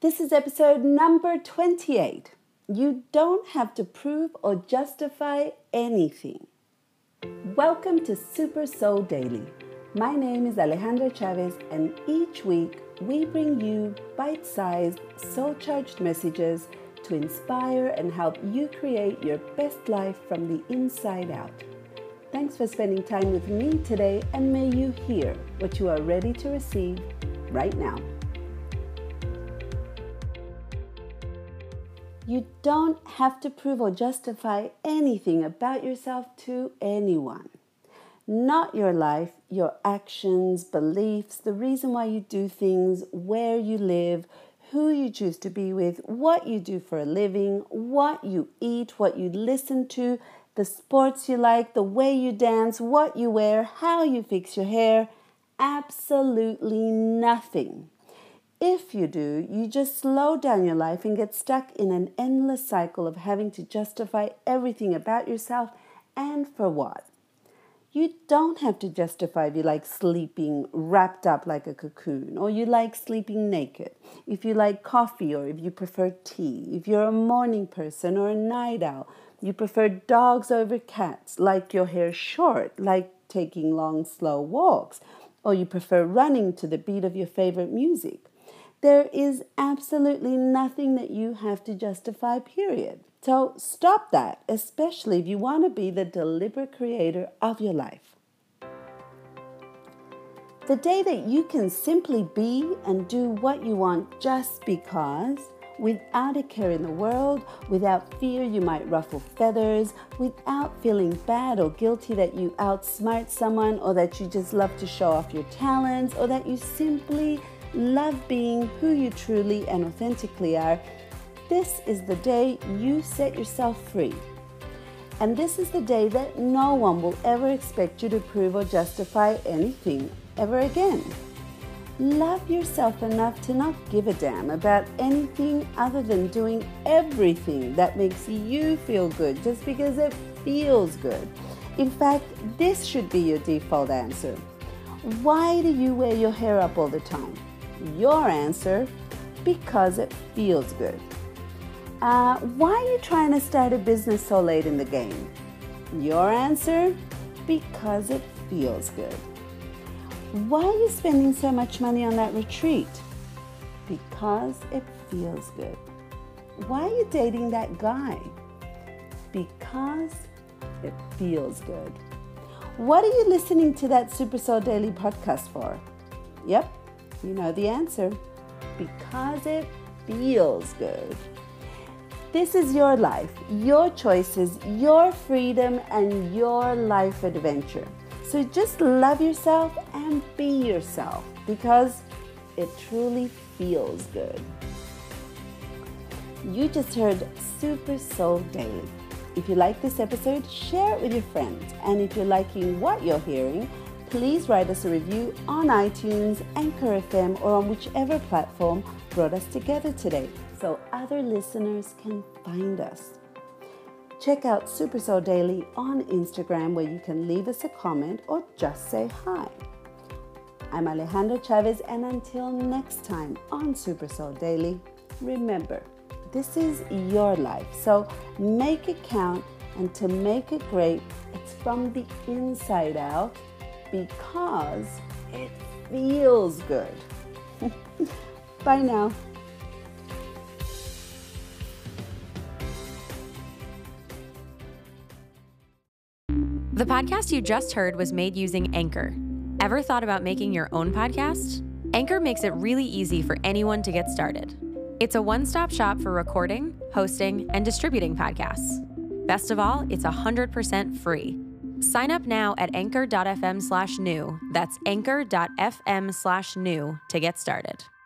This is episode number 28. You don't have to prove or justify anything. Welcome to Super Soul Daily. My name is Alejandra Chavez, and each week we bring you bite-sized, soul-charged messages to inspire and help you create your best life from the inside out. Thanks for spending time with me today, and may you hear what you are ready to receive right now. You don't have to prove or justify anything about yourself to anyone. Not your life, your actions, beliefs, the reason why you do things, where you live, who you choose to be with, what you do for a living, what you eat, what you listen to, the sports you like, the way you dance, what you wear, how you fix your hair. Absolutely nothing. If you do, you just slow down your life and get stuck in an endless cycle of having to justify everything about yourself, and for what? You don't have to justify if you like sleeping wrapped up like a cocoon, or you like sleeping naked, if you like coffee or if you prefer tea, if you're a morning person or a night owl, you prefer dogs over cats, like your hair short, like taking long, slow walks, or you prefer running to the beat of your favorite music. There is absolutely nothing that you have to justify, period. So stop that, especially if you want to be the deliberate creator of your life. The day that you can simply be and do what you want just because, without a care in the world, without fear you might ruffle feathers, without feeling bad or guilty that you outsmart someone, or that you just love to show off your talents, or that you simply love being who you truly and authentically are, this is the day you set yourself free. And this is the day that no one will ever expect you to prove or justify anything ever again. Love yourself enough to not give a damn about anything other than doing everything that makes you feel good just because it feels good. In fact, this should be your default answer. Why do you wear your hair up all the time? Your answer: because it feels good. Why are you trying to start a business so late in the game? Your answer: because it feels good. Why are you spending so much money on that retreat? Because it feels good. Why are you dating that guy? Because it feels good. What are you listening to that Super Soul Daily podcast for? Yep, you know the answer. Because it feels good. This is your life, your choices, your freedom, and your life adventure. So just love yourself and be yourself, because it truly feels good. You just heard Super Soul Daily. If you like this episode, share it with your friends. And if you're liking what you're hearing, please write us a review on iTunes, Anchor FM, or on whichever platform brought us together today, so other listeners can find us. Check out Super Soul Daily on Instagram, where you can leave us a comment or just say hi. I'm Alejandra Chavez, and until next time on Super Soul Daily, remember, this is your life, so make it count, and to make it great, it's from the inside out, because it feels good. Bye now. The podcast you just heard was made using Anchor. Ever thought about making your own podcast? Anchor makes it really easy for anyone to get started. It's a one-stop shop for recording, hosting, and distributing podcasts. Best of all, it's 100% free. Sign up now at anchor.fm/new. That's anchor.fm/new to get started.